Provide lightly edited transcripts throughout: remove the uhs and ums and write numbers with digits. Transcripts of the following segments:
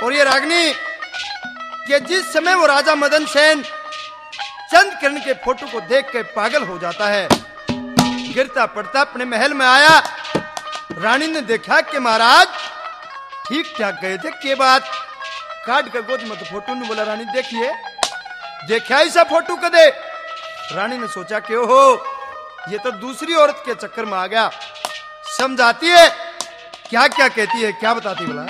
और ये रागनी कि जिस समय वो राजा मदन सेन चंद्रकिरण के फोटो को देख के पागल हो जाता है, गिरता पड़ता अपने महल में आया। रानी ने देखा कि महाराज ठीक ठाक गए थे, के बात काट कर गोद मत फोटो ने बोला रानी देखिए, देखा ऐसा फोटो कदे। रानी ने सोचा कि ओहो ये तो दूसरी औरत के चक्कर में आ गया। समझाती है, क्या क्या कहती है, क्या बताती बोला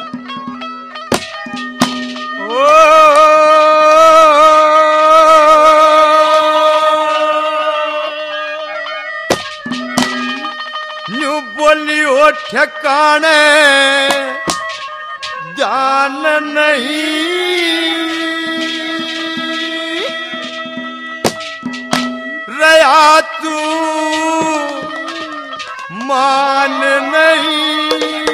न्यू बोली ओ ठिकाने ध्यान नहीं, रया तू मान नहीं,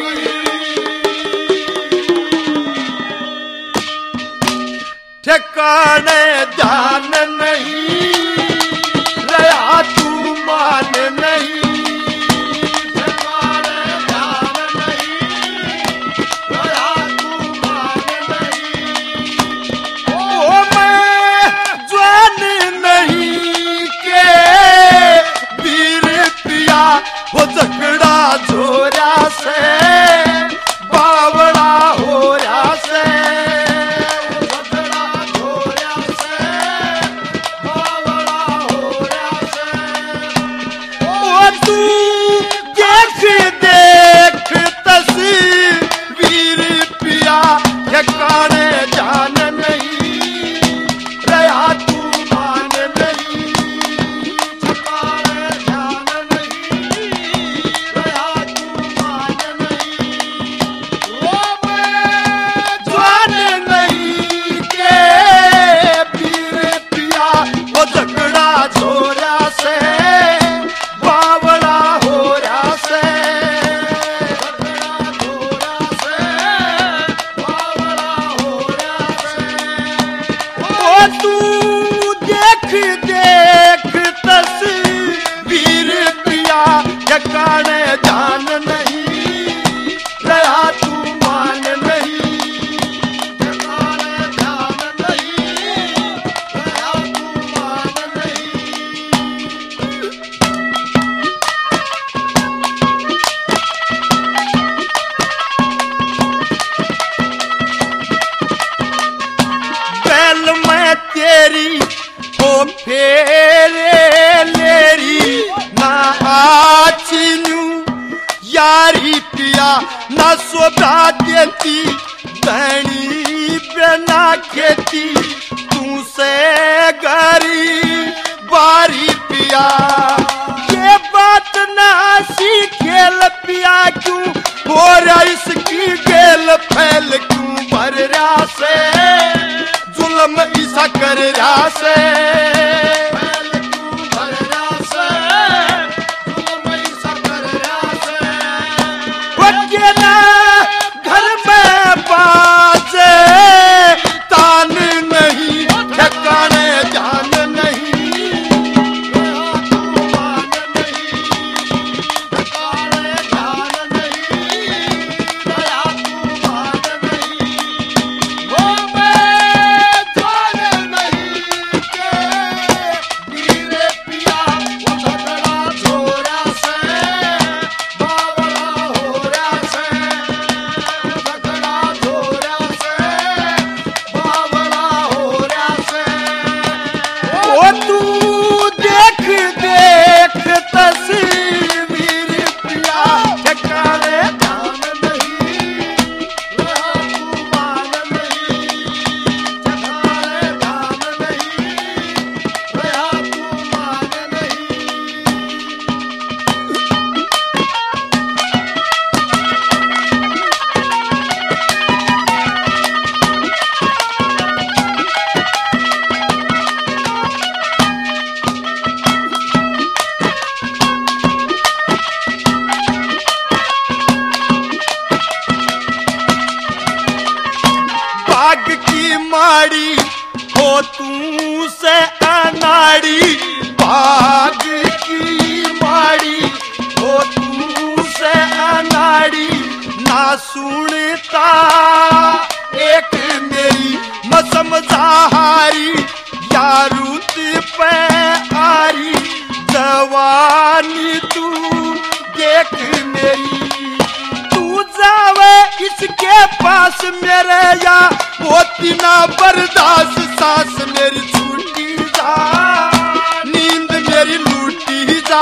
ठिकाने ध्यान नहीं, रया तू मान नहीं, ठिकाने ध्यान नहीं, रया तू मान नहीं। ओ मैं जान नहीं के वीर पिया वो झगड़ा जोरा से बावड़ा हो रहा से, तेरी को फेरे लेरी ना आचिनू यारी पिया ना सोभा देती बहनी बिना खेती तू से गरी बारी पिया, ये बात ना सी खेल पिया क्यों हो रहा इसकी गेल फैल क्यों भर रहा से जुल्म ऐसा कर रहा से, फैल क्यों भर रहा से जुल्म ऐसा कर रहा से, बच्चे ना घर में बाजे तान नहीं ठिकाने जान नहीं, मान नहीं ठिकाने जान नहीं, दया तू मान नहीं। वो मैं जान नहीं के वीरे पिया वो झगड़ा छोरा से बावड़ा हो रहा से, झगड़ा छोरा से बावड़ा हो रहा से। ओ तू देख देख तस्वीर पिया ठिकाने ध्यान नहीं, रहा तू मान नहीं, ठिकाने ध्यान नहीं, रहा तू मान बाग की माड़ी हो तू से अनाड़ी, बाग की माड़ी हो तू से अनाड़ी ना सुनता एक मेरी मसमझारी यारूत पे आरी जवानी तू देख मेरी तू जावे इसके पास मेरे या होती ना बर्दाश्त सांस मेरी छूटी जा नींद मेरी लूटी जा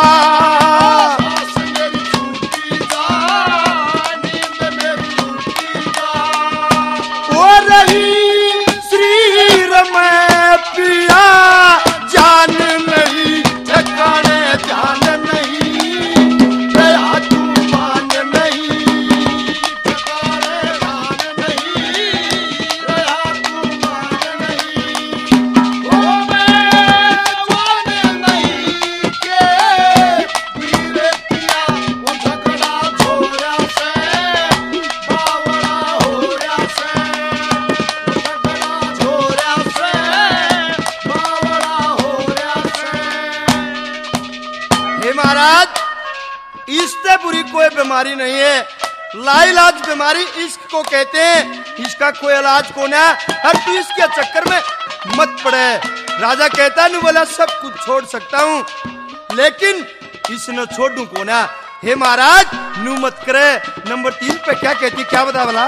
इससे बुरी कोई बीमारी नहीं है। लाइलाज बीमारी इश्क को कहते हैं। इसका कोई इलाज कौन है? हर तू इसके चक्कर में मत पड़े। राजा कहता नहीं बोला सब कुछ छोड़ सकता हूँ लेकिन इसने छोड़ू कौन है? हे महाराज नू मत करे। नंबर 3 पे क्या कहती, क्या बता बोला?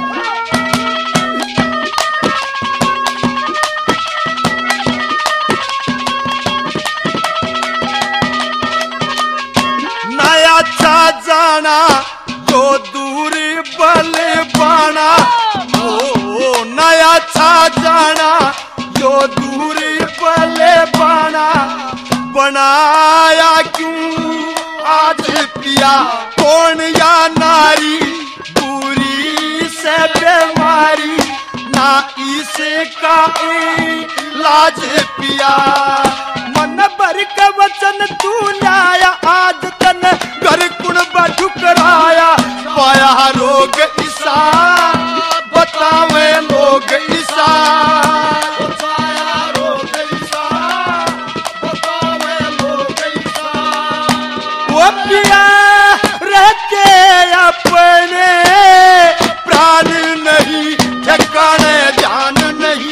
अच्छा जाना जो दूर बल बाना ओ नया अच्छा जाना जो दूर बल बाना बनाया क्यों आज पिया कौन या नारी बुरी से बीमारी ना इसका इलाज पिया मन भर का वचन तू लाया आज तन घर कुण ठुकराया पाया रोग ईसा बतावे लोग ईसा वो पिया रहते अपने प्राण नहीं ठिकाने ध्यान नहीं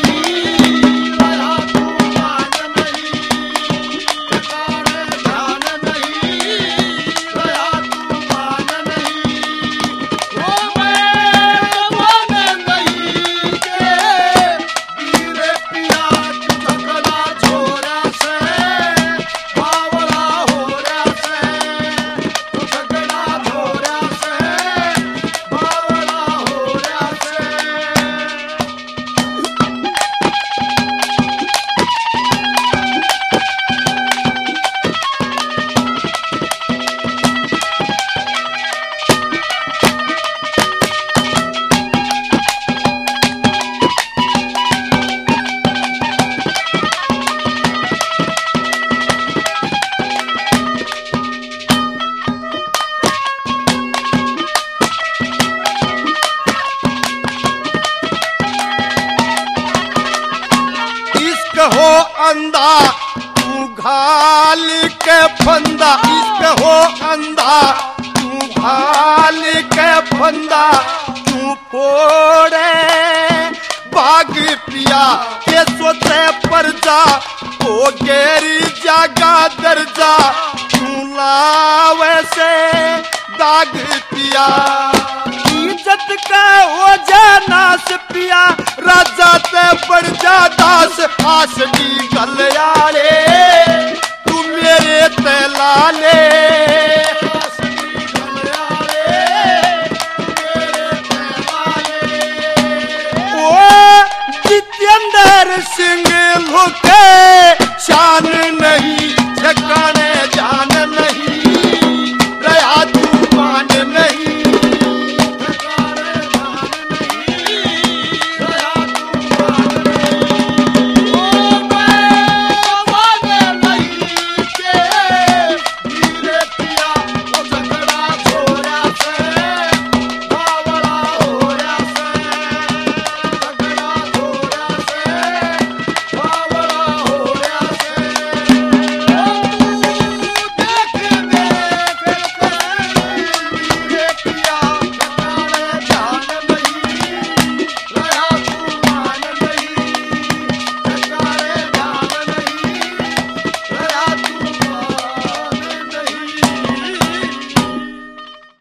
हो अंधा तू घाल के फंदा इश्क हो अंधा तू घाल के फंदा तू फोड़े भाग पिया के सोते पर जा ओ गेरी जगा दर्जा तू लावे से दाग पिया इज्जत का हो जाना से पिया राजा ते बढ़ जा दास आस दी गल यारे तू मेरे ते लाले